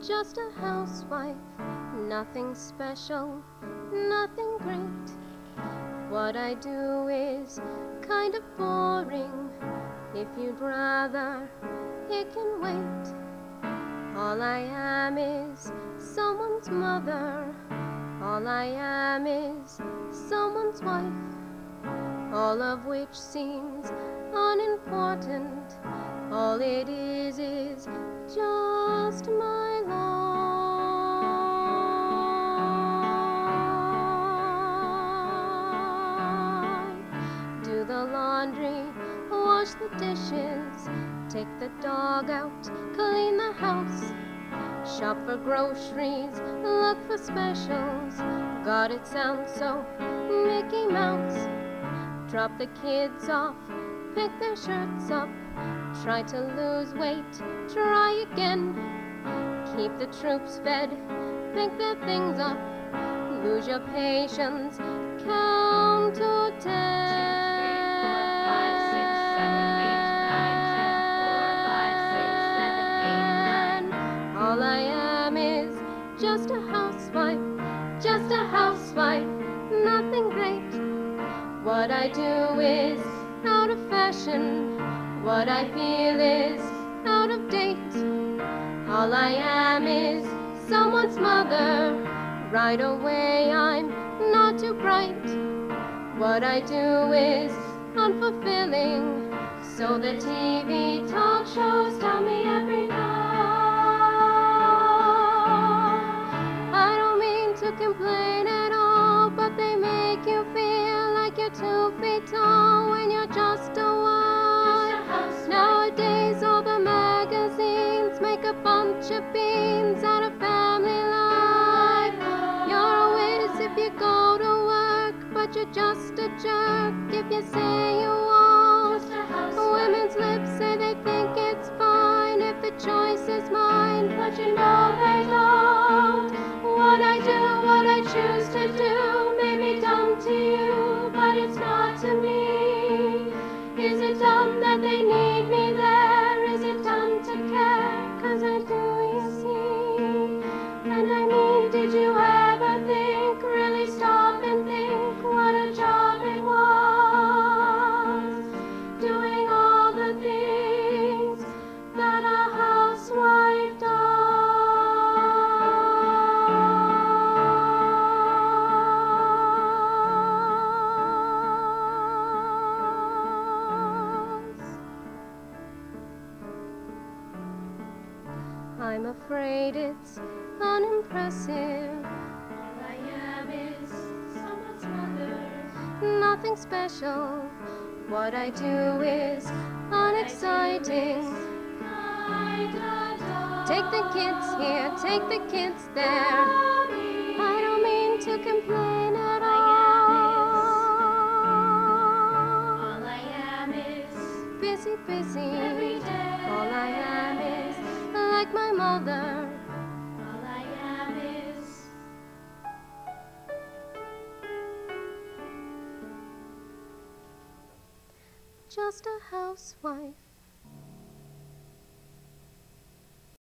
just a housewife, nothing special, nothing great. What I do is kind of boring. If you'd rather, it can wait. All I am is someone's mother. All I am is someone's wife. All of which seems unimportant. All it is just my life. Do the laundry, wash the dishes, take the dog out, clean the house, shop for groceries, look for specials. God, it sounds so Mickey Mouse. Drop the kids off, pick their shirts up, try to lose weight, try again. Keep the troops fed, pick their things up, lose your patience, count to 10. 2, 3, 4, 5, 6, 7, 8, 9, 10, 4, 5, 6, 7, 8, 9. All I am is just a housewife, just a housewife, nothing great. What I do is out of fashion. What I feel is out of date. All I am is someone's mother. Right away I'm not too bright. What I do is unfulfilling. So the TV talk shows tell me every night. I don't mean to complain at all, but they make you feel like you're 2 feet tall when you're just a wife. Nowadays all the magazines make a bunch of beans out of family life. You're a whiz if you go to work, but you're just a jerk if you say you won't. Women's lips say they think it's fine if the choice is mine, but you know they don't. What I do, what I choose to do may be dumb to you, but it's not to me. Is it dumb that they need me there? Is it dumb to care? 'Cause I do, you see. And I mean, did you ever think, really stop and think what a job it was? Doing all the things that a housewife does. I'm afraid it's unimpressive. All I am is someone's mother. Nothing special. What I do is unexciting. Take the kids here, take the kids there. I don't mean to complain at all. All I am is busy, busy. Every day. All I am is like my mother. All I am is just a housewife.